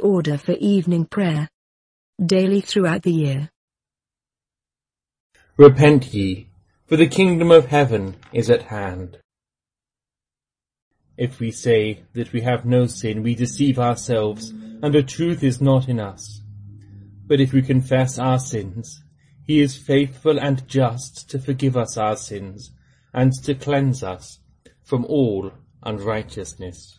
order for evening prayer. Daily throughout the year. Repent ye, for the kingdom of heaven is at hand. If we say that we have no sin, we deceive ourselves, and the truth is not in us. But if we confess our sins, he is faithful and just to forgive us our sins, and to cleanse us from all unrighteousness.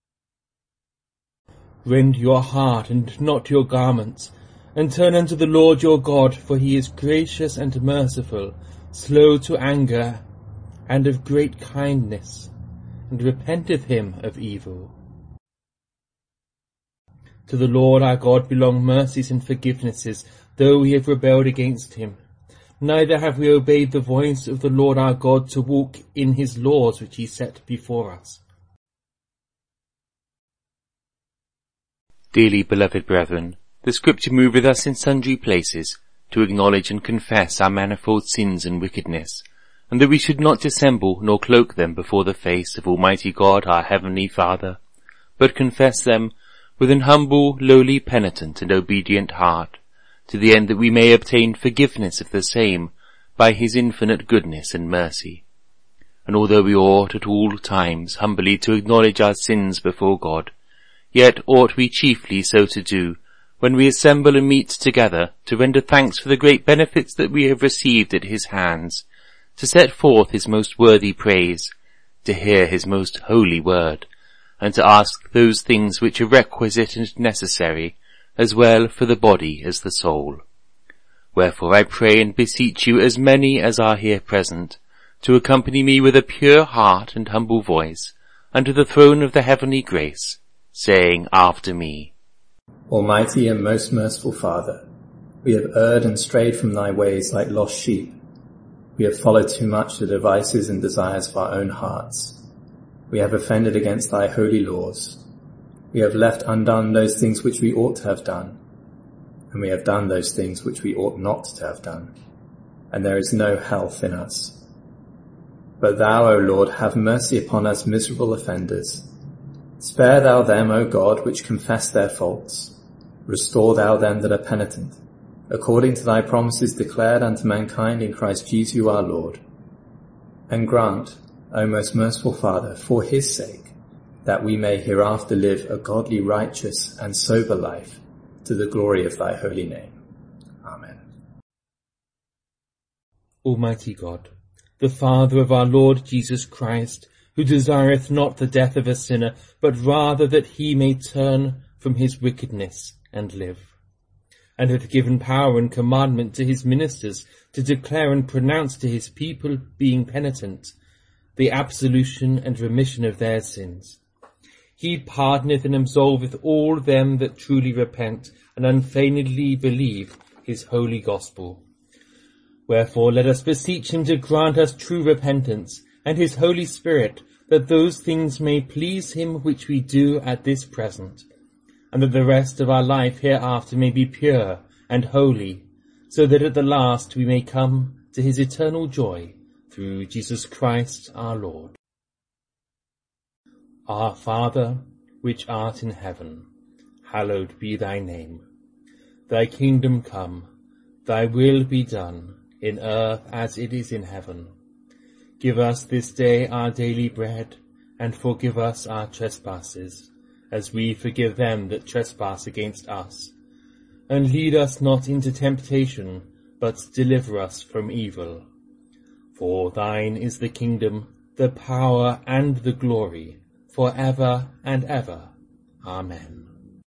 Rend your heart and not your garments, and turn unto the Lord your God, for he is gracious and merciful, slow to anger, and of great kindness, and repenteth him of evil. To the Lord our God belong mercies and forgivenesses, though we have rebelled against him. Neither have we obeyed the voice of the Lord our God to walk in his laws which he set before us. Dearly beloved brethren, the Scripture moveth us in sundry places to acknowledge and confess our manifold sins and wickedness, and that we should not dissemble nor cloak them before the face of Almighty God our Heavenly Father, but confess them with an humble, lowly, penitent, and obedient heart, to the end that we may obtain forgiveness of the same by his infinite goodness and mercy. And although we ought at all times humbly to acknowledge our sins before God, yet ought we chiefly so to do when we assemble and meet together to render thanks for the great benefits that we have received at his hands, to set forth his most worthy praise, to hear his most holy word, and to ask those things which are requisite and necessary, as well for the body as the soul. Wherefore I pray and beseech you, as many as are here present, to accompany me with a pure heart and humble voice unto the throne of the heavenly grace, saying after me, Almighty and most merciful Father, we have erred and strayed from thy ways like lost sheep. We have followed too much the devices and desires of our own hearts. We have offended against thy holy laws. We have left undone those things which we ought to have done, and we have done those things which we ought not to have done, and there is no health in us. But thou, O Lord, have mercy upon us miserable offenders. Spare thou them, O God, which confess their faults. Restore thou them that are penitent, according to thy promises declared unto mankind in Christ Jesus our Lord. And grant, O most merciful Father, for his sake, that we may hereafter live a godly, righteous, and sober life, to the glory of thy holy name. Amen. Almighty God, the Father of our Lord Jesus Christ, who desireth not the death of a sinner, but rather that he may turn from his wickedness and live, and hath given power and commandment to his ministers to declare and pronounce to his people, being penitent, the absolution and remission of their sins. He pardoneth and absolveth all them that truly repent and unfeignedly believe his holy gospel. Wherefore let us beseech him to grant us true repentance, and his Holy Spirit, that those things may please him which we do at this present, and that the rest of our life hereafter may be pure and holy, so that at the last we may come to his eternal joy, through Jesus Christ our Lord. Our Father, which art in heaven, hallowed be thy name. Thy kingdom come, thy will be done, in earth as it is in heaven. Give us this day our daily bread, and forgive us our trespasses, as we forgive them that trespass against us. And lead us not into temptation, but deliver us from evil. For thine is the kingdom, the power, and the glory, for ever and ever. Amen.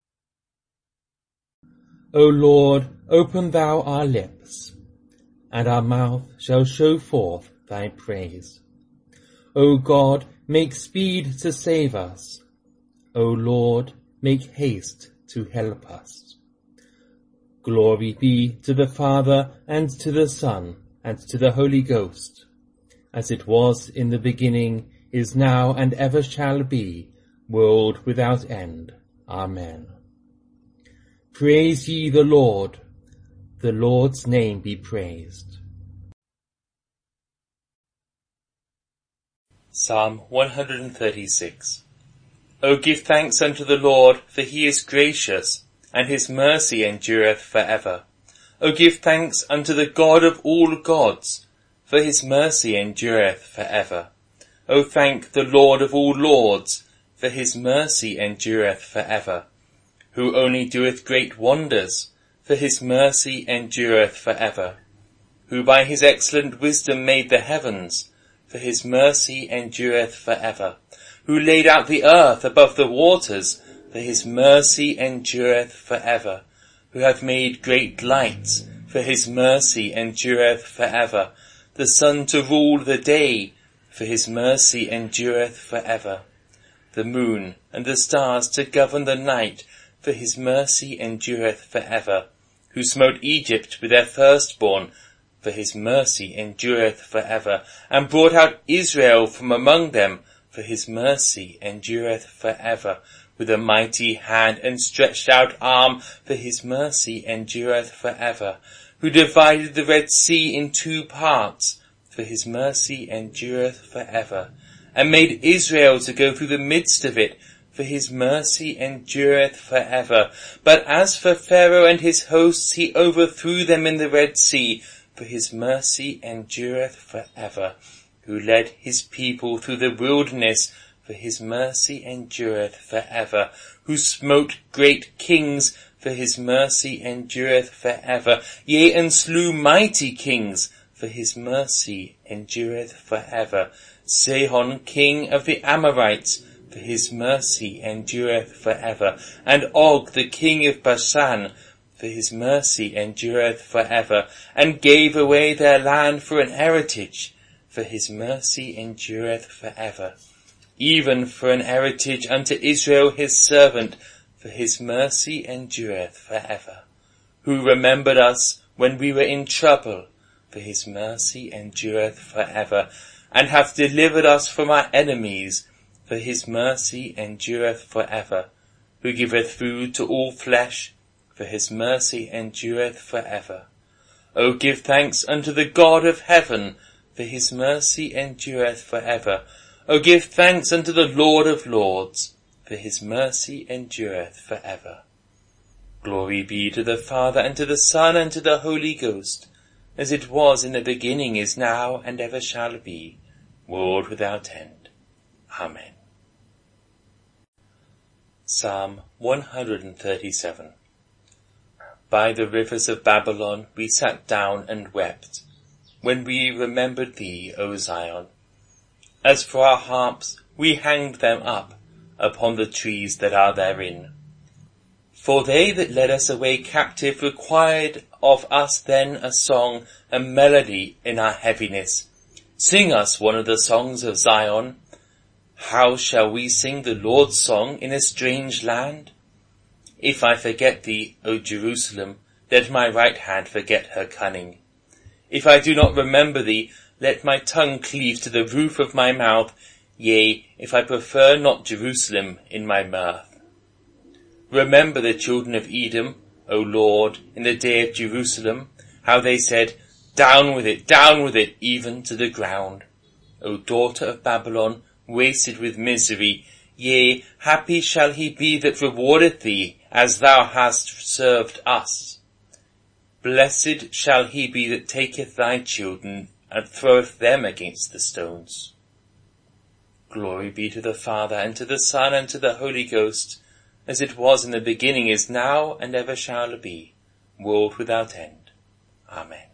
O Lord, open thou our lips, and our mouth shall show forth thy praise. O God, make speed to save us. O Lord, make haste to help us. Glory be to the Father, and to the Son, and to the Holy Ghost, as it was in the beginning, is now, and ever shall be, world without end. Amen. Praise ye the Lord. The Lord's name be praised. Psalm 136. O give thanks unto the Lord, for he is gracious, and his mercy endureth for ever. O give thanks unto the God of all gods, for his mercy endureth for ever. O thank the Lord of all lords, for his mercy endureth for ever. Who only doeth great wonders, for his mercy endureth for ever. Who by his excellent wisdom made the heavens, for his mercy endureth for ever. Who laid out the earth above the waters, for his mercy endureth for ever. Who hath made great lights, for his mercy endureth for ever. The sun to rule the day, for his mercy endureth for ever. The moon and the stars to govern the night, for his mercy endureth for ever. Who smote Egypt with their firstborn, for his mercy endureth for ever. And brought out Israel from among them, for his mercy endureth for ever. With a mighty hand and stretched out arm, for his mercy endureth for ever. Who divided the Red Sea in 2 parts, for his mercy endureth for ever. And made Israel to go through the midst of it, for his mercy endureth for ever. But as for Pharaoh and his hosts, he overthrew them in the Red Sea, for his mercy endureth for ever. Who led his people through the wilderness, for his mercy endureth for ever. Who smote great kings, for his mercy endureth for ever. Yea, and slew mighty kings, for his mercy endureth for ever. Sihon, king of the Amorites, for his mercy endureth for ever. And Og, the king of Bashan, for his mercy endureth for ever. And gave away their land for an heritage, for his mercy endureth for ever. Even for an heritage unto Israel his servant, for his mercy endureth for ever. Who remembered us when we were in trouble, for his mercy endureth for ever. And hath delivered us from our enemies, for his mercy endureth for ever. Who giveth food to all flesh, for his mercy endureth for ever. O give thanks unto the God of heaven, for his mercy endureth for ever. O give thanks unto the Lord of lords, for his mercy endureth for ever. Glory be to the Father, and to the Son, and to the Holy Ghost, as it was in the beginning, is now, and ever shall be, world without end. Amen. Psalm 137. By the rivers of Babylon we sat down and wept, when we remembered thee, O Zion. As for our harps, we hanged them up upon the trees that are therein. For they that led us away captive required of us then a song, a melody in our heaviness. Sing us one of the songs of Zion. How shall we sing the Lord's song in a strange land? If I forget thee, O Jerusalem, let my right hand forget her cunning. If I do not remember thee, let my tongue cleave to the roof of my mouth, yea, if I prefer not Jerusalem in my mirth. Remember the children of Edom, O Lord, in the day of Jerusalem, how they said, down with it, even to the ground. O daughter of Babylon, wasted with misery, yea, happy shall he be that rewardeth thee, as thou hast served us. Blessed shall he be that taketh thy children, and throweth them against the stones. Glory be to the Father, and to the Son, and to the Holy Ghost, as it was in the beginning, is now, and ever shall be, world without end. Amen.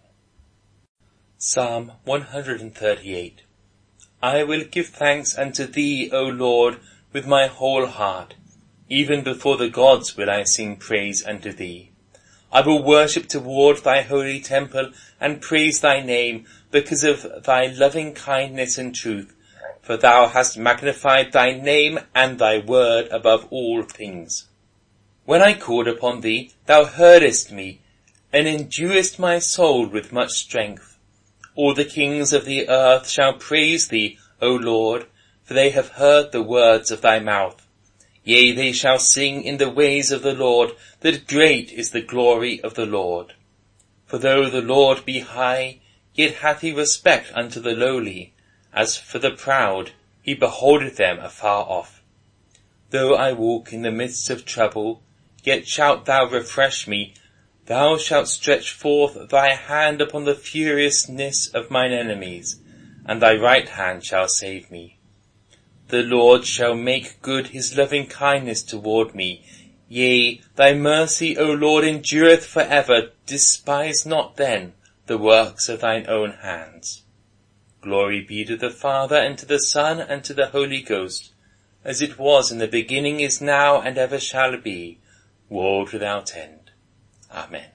Psalm 138. I will give thanks unto thee, O Lord, with my whole heart. Even before the gods will I sing praise unto thee. I will worship toward thy holy temple, and praise thy name, because of thy loving kindness and truth. For thou hast magnified thy name and thy word above all things. When I called upon thee, thou heardest me, and enduest my soul with much strength. All the kings of the earth shall praise thee, O Lord, for they have heard the words of thy mouth. Yea, they shall sing in the ways of the Lord, that great is the glory of the Lord. For though the Lord be high, yet hath he respect unto the lowly. As for the proud, he beholdeth them afar off. Though I walk in the midst of trouble, yet shalt thou refresh me. Thou shalt stretch forth thy hand upon the furiousness of mine enemies, and thy right hand shall save me. The Lord shall make good his loving kindness toward me. Yea, thy mercy, O Lord, endureth for ever. Despise not then the works of thine own hands. Glory be to the Father, and to the Son, and to the Holy Ghost, as it was in the beginning, is now, and ever shall be, world without end. Amen.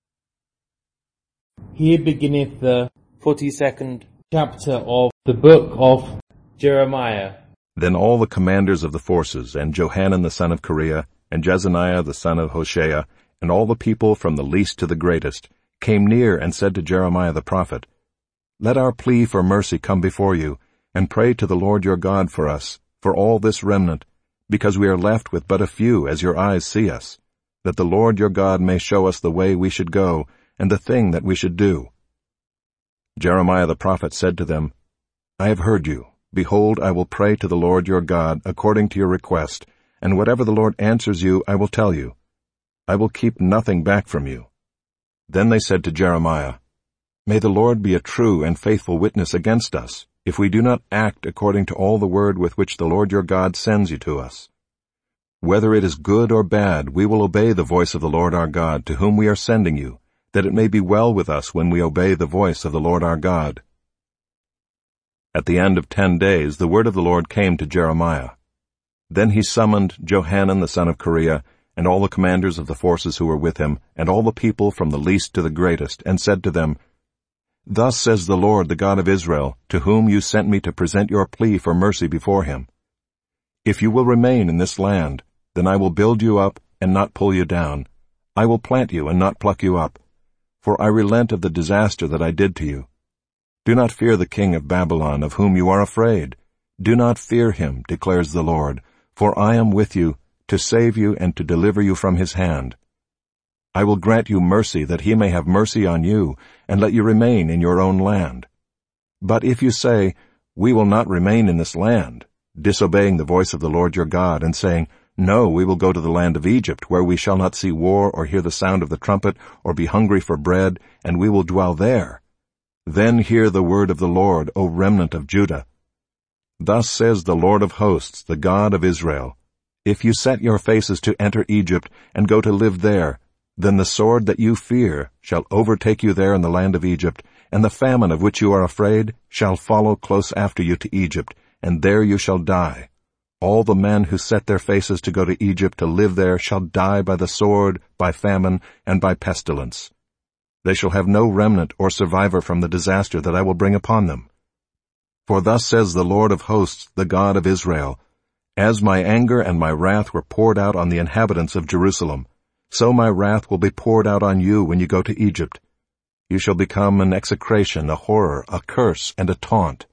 Here beginneth the 42nd chapter of the book of Jeremiah. Then all the commanders of the forces, and Johanan the son of Kareah, and Jezaniah the son of Hoshea, and all the people from the least to the greatest, came near and said to Jeremiah the prophet, Let our plea for mercy come before you, and pray to the Lord your God for us, for all this remnant, because we are left with but a few, as your eyes see us, that the Lord your God may show us the way we should go, and the thing that we should do. Jeremiah the prophet said to them, I have heard you. Behold, I will pray to the Lord your God according to your request, and whatever the Lord answers you, I will tell you. I will keep nothing back from you. Then they said to Jeremiah, May the Lord be a true and faithful witness against us, if we do not act according to all the word with which the Lord your God sends you to us. Whether it is good or bad, we will obey the voice of the Lord our God, to whom we are sending you, that it may be well with us when we obey the voice of the Lord our God. At the end of 10 days, the word of the Lord came to Jeremiah. Then he summoned Johanan the son of Kareah, and all the commanders of the forces who were with him, and all the people from the least to the greatest, and said to them, Thus says the Lord, the God of Israel, to whom you sent me to present your plea for mercy before him. If you will remain in this land, then I will build you up and not pull you down. I will plant you and not pluck you up. For I relent of the disaster that I did to you. Do not fear the king of Babylon, of whom you are afraid. Do not fear him, declares the Lord, for I am with you, to save you and to deliver you from his hand. I will grant you mercy, that he may have mercy on you, and let you remain in your own land. But if you say, We will not remain in this land, disobeying the voice of the Lord your God, and saying, No, we will go to the land of Egypt, where we shall not see war or hear the sound of the trumpet, or be hungry for bread, and we will dwell there. Then hear the word of the Lord, O remnant of Judah. Thus says the Lord of hosts, the God of Israel, If you set your faces to enter Egypt, and go to live there, then the sword that you fear shall overtake you there in the land of Egypt, and the famine of which you are afraid shall follow close after you to Egypt, and there you shall die. All the men who set their faces to go to Egypt to live there shall die by the sword, by famine, and by pestilence. They shall have no remnant or survivor from the disaster that I will bring upon them. For thus says the Lord of hosts, the God of Israel, As my anger and my wrath were poured out on the inhabitants of Jerusalem, so my wrath will be poured out on you when you go to Egypt. You shall become an execration, a horror, a curse, and a taunt.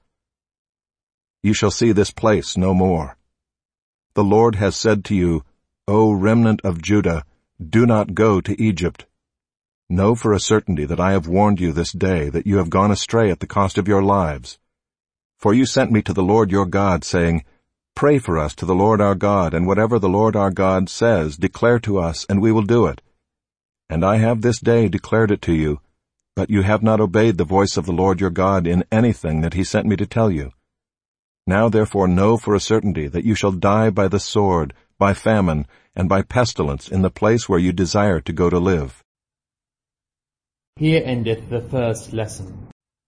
You shall see this place no more. The Lord has said to you, O remnant of Judah, do not go to Egypt. Know for a certainty that I have warned you this day, that you have gone astray at the cost of your lives. For you sent me to the Lord your God, saying, Pray for us to the Lord our God, and whatever the Lord our God says, declare to us, and we will do it. And I have this day declared it to you, but you have not obeyed the voice of the Lord your God in anything that he sent me to tell you. Now therefore know for a certainty that you shall die by the sword, by famine, and by pestilence in the place where you desire to go to live. Here endeth the first lesson.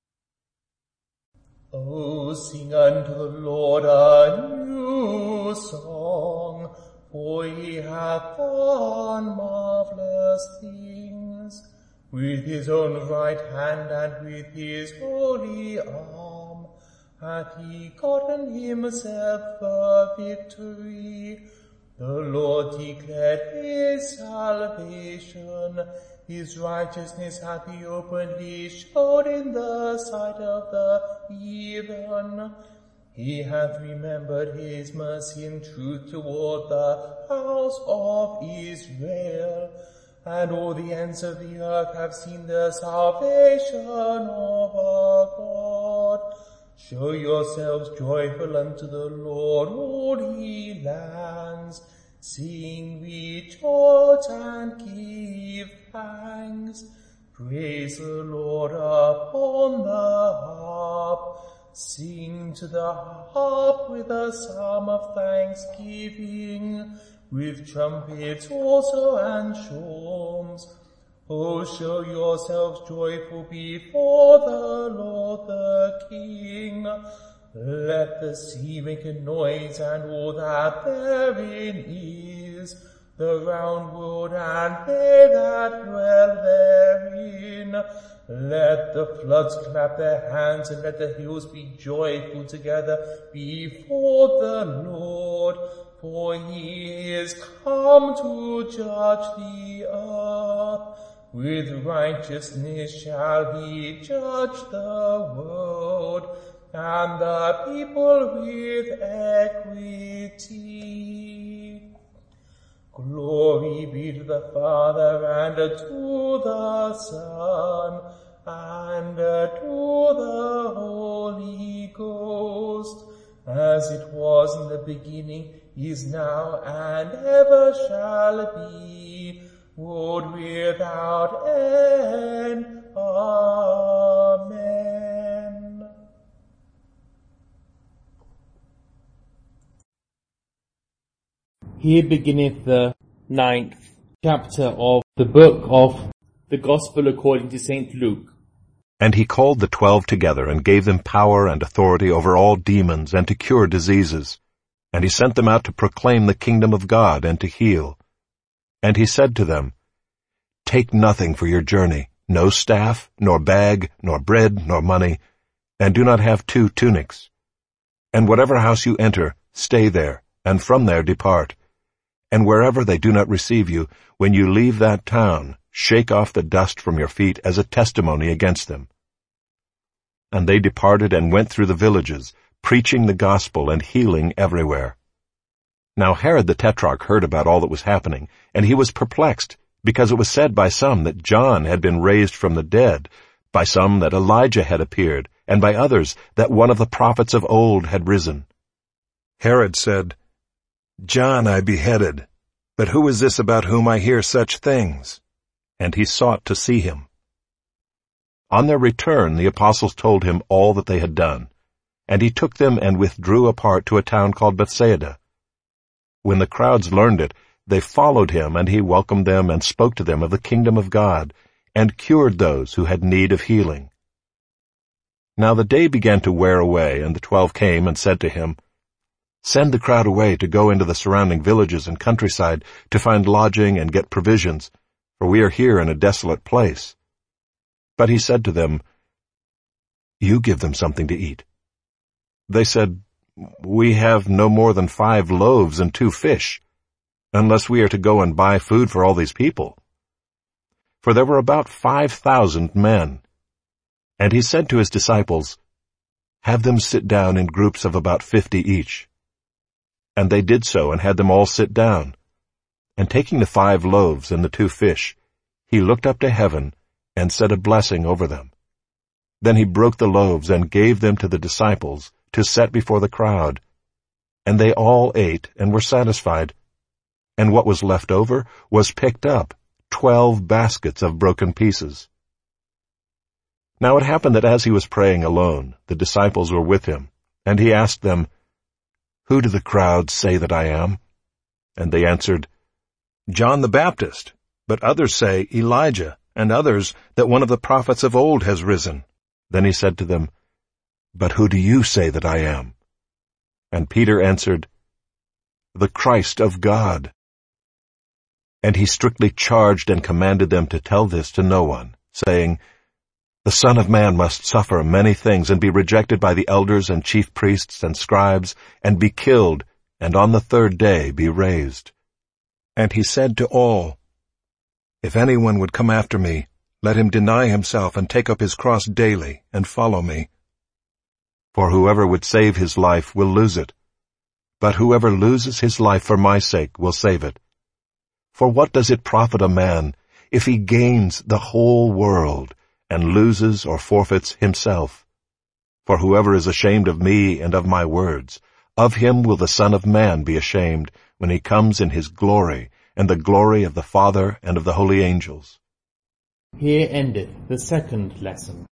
O sing unto the Lord a new song, for he hath done marvelous things. With his own right hand and with his holy arm hath he gotten himself a victory. The Lord declared his salvation. His righteousness hath he openly showed in the sight of the heathen. He hath remembered his mercy and truth toward the house of Israel. And all the ends of the earth have seen the salvation of our God. Show yourselves joyful unto the Lord, all ye lands. Sing, rejoice, and give thanks. Praise the Lord upon the harp. Sing to the harp with a psalm of thanksgiving, with trumpets also and shawms. Oh, show yourselves joyful before the Lord the King. Let the sea make a noise and all that therein is, the round world and they that dwell therein. Let the floods clap their hands and let the hills be joyful together before the Lord, for he is come to judge the earth. With righteousness shall he judge the world, and the people with equity. Glory be to the Father, and to the Son, and to the Holy Ghost, as it was in the beginning, is now, and ever shall be, world without end. Amen. Here beginneth the 9th chapter of the book of the Gospel according to St. Luke. And he called the 12 together, and gave them power and authority over all demons, and to cure diseases. And he sent them out to proclaim the kingdom of God, and to heal. And he said to them, Take nothing for your journey, no staff, nor bag, nor bread, nor money, and do not have 2 tunics. And whatever house you enter, stay there, and from there depart. And wherever they do not receive you, when you leave that town, shake off the dust from your feet as a testimony against them. And they departed and went through the villages, preaching the gospel and healing everywhere. Now Herod the Tetrarch heard about all that was happening, and he was perplexed, because it was said by some that John had been raised from the dead, by some that Elijah had appeared, and by others that one of the prophets of old had risen. Herod said, John I beheaded, but who is this about whom I hear such things? And he sought to see him. On their return the apostles told him all that they had done, and he took them and withdrew apart to a town called Bethsaida. When the crowds learned it, they followed him, and he welcomed them and spoke to them of the kingdom of God, and cured those who had need of healing. Now the day began to wear away, and the 12 came and said to him, Send the crowd away to go into the surrounding villages and countryside to find lodging and get provisions, for we are here in a desolate place. But he said to them, You give them something to eat. They said, We have no more than 5 loaves and 2 fish, unless we are to go and buy food for all these people. For there were about 5,000 men. And he said to his disciples, Have them sit down in groups of about 50 each. And they did so, and had them all sit down. And taking the 5 loaves and the 2 fish, he looked up to heaven, and said a blessing over them. Then he broke the loaves, and gave them to the disciples, to set before the crowd. And they all ate, and were satisfied. And what was left over was picked up, 12 baskets of broken pieces. Now it happened that as he was praying alone, the disciples were with him, and he asked them, Who do the crowd say that I am? And they answered, John the Baptist, but others say Elijah, and others that one of the prophets of old has risen. Then he said to them, But who do you say that I am? And Peter answered, The Christ of God. And he strictly charged and commanded them to tell this to no one, saying, The Son of Man must suffer many things, and be rejected by the elders and chief priests and scribes, and be killed, and on the 3rd day be raised. And he said to all, If anyone would come after me, let him deny himself and take up his cross daily, and follow me. For whoever would save his life will lose it, but whoever loses his life for my sake will save it. For what does it profit a man if he gains the whole world, and loses or forfeits himself? For whoever is ashamed of me and of my words, of him will the Son of Man be ashamed when he comes in his glory, and the glory of the Father and of the holy angels. Here endeth the second lesson.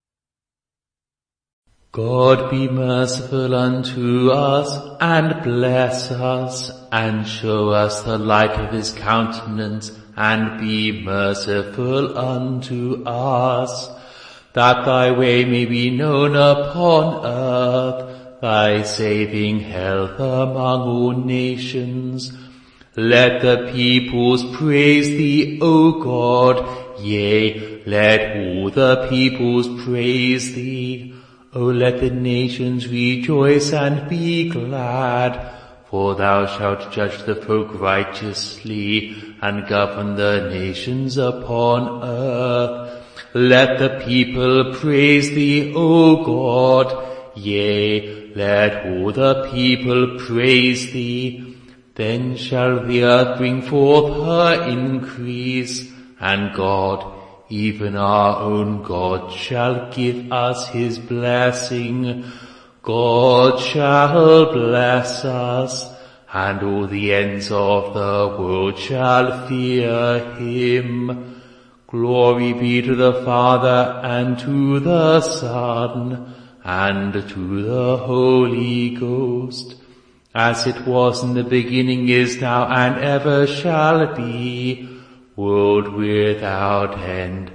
God be merciful unto us, and bless us, and show us the light of his countenance, and be merciful unto us, that thy way may be known upon earth, thy saving health among all nations. Let the peoples praise thee, O God, yea, let all the peoples praise thee. O let the nations rejoice and be glad, for thou shalt judge the folk righteously, and govern the nations upon earth. Let the people praise thee, O God, yea, let all the people praise thee. Then shall the earth bring forth her increase, and God, even our own God, shall give us his blessing. God shall bless us, and all the ends of the world shall fear him. Glory be to the Father, and to the Son, and to the Holy Ghost, as it was in the beginning, is now, and ever shall be, world without end.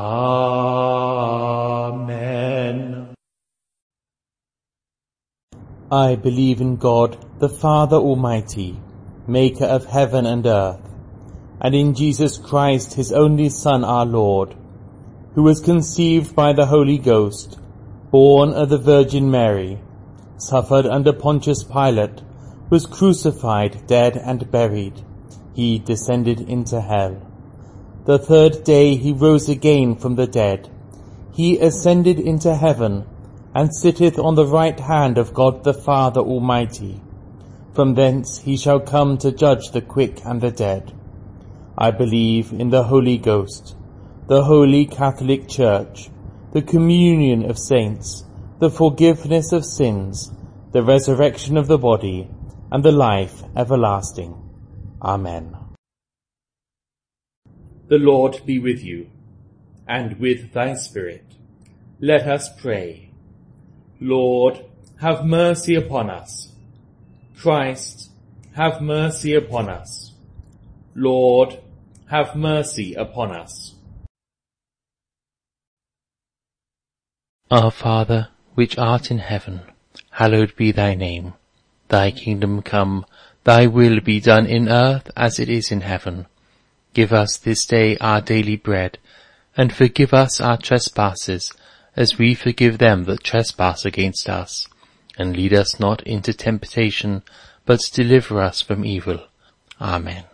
Amen. I believe in God, the Father Almighty, maker of heaven and earth, and in Jesus Christ, his only Son, our Lord, who was conceived by the Holy Ghost, born of the Virgin Mary, suffered under Pontius Pilate, was crucified, dead, and buried. He descended into hell. The third day he rose again from the dead. He ascended into heaven, and sitteth on the right hand of God the Father Almighty. From thence he shall come to judge the quick and the dead. I believe in the Holy Ghost, the Holy Catholic Church, the communion of saints, the forgiveness of sins, the resurrection of the body, and the life everlasting. Amen. The Lord be with you, and with thy spirit. Let us pray. Lord, have mercy upon us. Christ, have mercy upon us. Lord, have mercy upon us. Our Father, which art in heaven, hallowed be thy name. Thy kingdom come, thy will be done in earth as it is in heaven. Give us this day our daily bread, and forgive us our trespasses, as we forgive them that trespass against us. And lead us not into temptation, but deliver us from evil. Amen.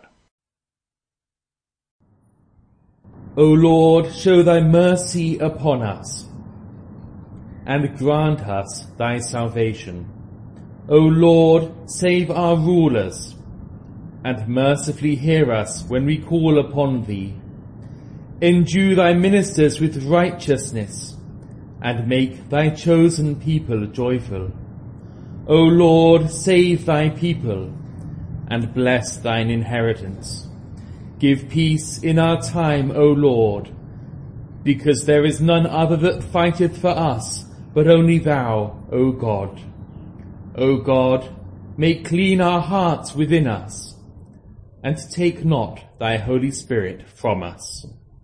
O Lord, show thy mercy upon us, and grant us thy salvation. O Lord, save our rulers, and mercifully hear us when we call upon thee. Endue thy ministers with righteousness, and make thy chosen people joyful. O Lord, save thy people, and bless thine inheritance. Give peace in our time, O Lord, because there is none other that fighteth for us, but only thou, O God. O God, make clean our hearts within us, and take not thy Holy Spirit from us.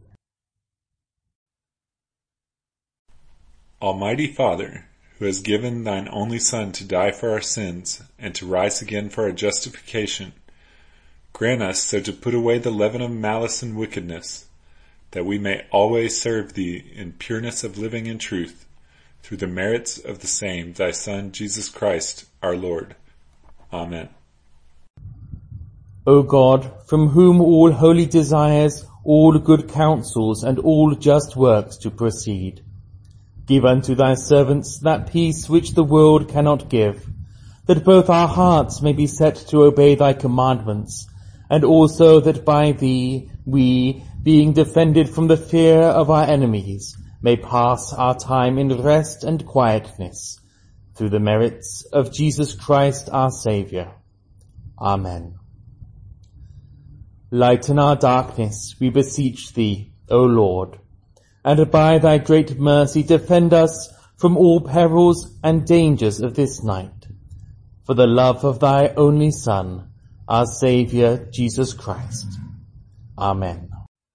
Almighty Father, who has given thine only Son to die for our sins, and to rise again for our justification, grant us so to put away the leaven of malice and wickedness, that we may always serve thee in pureness of living and truth, through the merits of the same thy Son, Jesus Christ, our Lord. Amen. O God, from whom all holy desires, all good counsels, and all just works do proceed, give unto thy servants that peace which the world cannot give, that both our hearts may be set to obey thy commandments, and also that by thee we, being defended from the fear of our enemies, may pass our time in rest and quietness, through the merits of Jesus Christ our Saviour. Amen. Lighten our darkness, we beseech thee, O Lord, and by thy great mercy defend us from all perils and dangers of this night, for the love of thy only Son, our Saviour, Jesus Christ. Amen.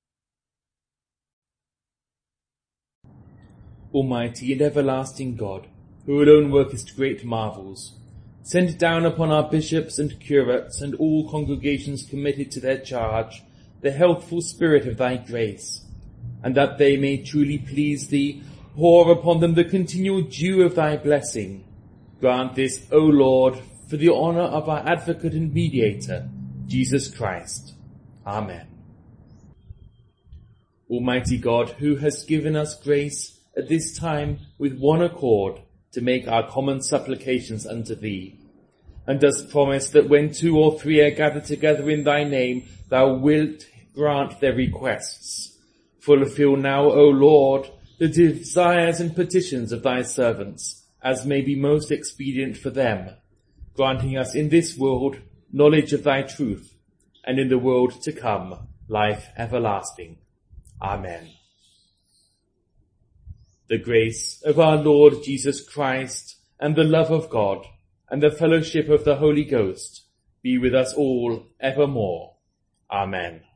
Almighty and everlasting God, who alone workest great marvels, send down upon our bishops and curates and all congregations committed to their charge the healthful spirit of thy grace, and that they may truly please thee, pour upon them the continual dew of thy blessing. Grant this, O Lord, for the honour of our advocate and mediator, Jesus Christ. Amen. Almighty God, who hast given us grace at this time with one accord to make our common supplications unto thee, and dost promise that when 2 or 3 are gathered together in thy name, thou wilt grant their requests. Fulfill now, O Lord, the desires and petitions of thy servants, as may be most expedient for them, granting us in this world knowledge of thy truth, and in the world to come life everlasting. Amen. The grace of our Lord Jesus Christ, and the love of God, and the fellowship of the Holy Ghost be with us all evermore. Amen.